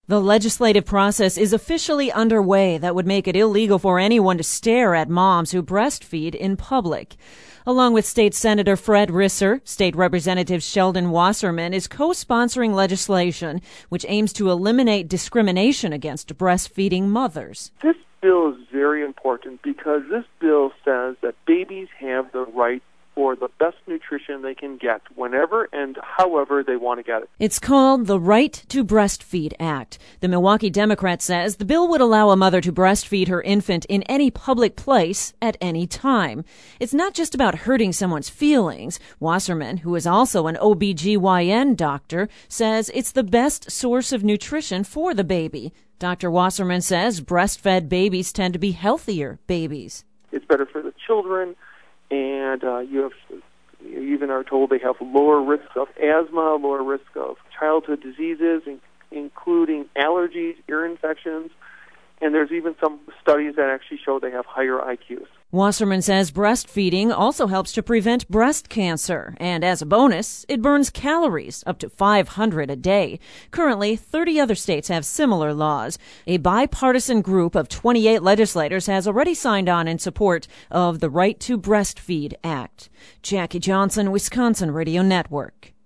The legislative process is officially underway that would make it illegal for anyone to stare at moms who breastfeed in public. Along with State Senator Fred Risser, State Representative Sheldon Wasserman is co-sponsoring legislation which aims to eliminate discrimination against breastfeeding mothers. This bill is very important because this bill says that babies have the right for the best nutrition they can get whenever and however they want to get it. It's called the Right to Breastfeed Act. The Milwaukee Democrat says the bill would allow a mother to breastfeed her infant in any public place at any time. It's not just about hurting someone's feelings. Wasserman, who is also an OBGYN doctor, says it's the best source of nutrition for the baby. Dr. Wasserman says breastfed babies tend to be healthier babies. It's better for the children. And you even are told they have lower risk of asthma, lower risk of childhood diseases, including allergies, ear infections, and there's even some studies that actually show they have higher IQs. Wasserman says breastfeeding also helps to prevent breast cancer, and as a bonus, it burns calories, up to 500 a day. Currently, 30 other states have similar laws. A bipartisan group of 28 legislators has already signed on in support of the Right to Breastfeed Act. Jackie Johnson, Wisconsin Radio Network.